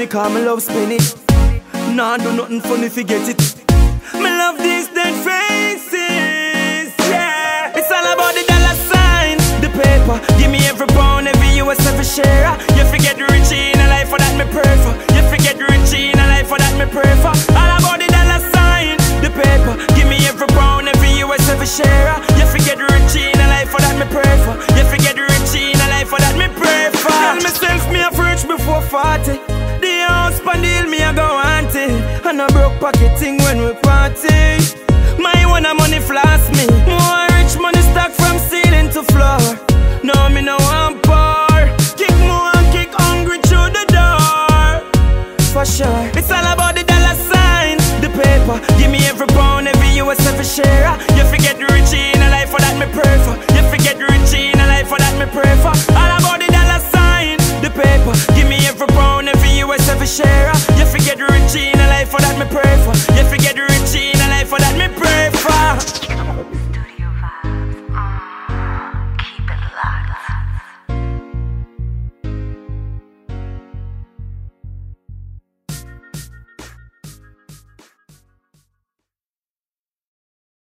cause me love spinach. Nah, do nothing funny, forget it. Me love these dead faces, yeah. It's all about the dollar sign, the paper. Give me every pound, every US, every share. You forget rich in a life for that me pray for. You forget rich in a life for that me pray for. All about the dollar sign, the paper. Give me every pound, every US, every share. You forget rich in a life for that me pray for. You forget rich in a life for that me pray for. Tell myself me have rich before 40. The house pan deal me a go want it. And a broke pocket thing when we party. My one a money floss me. More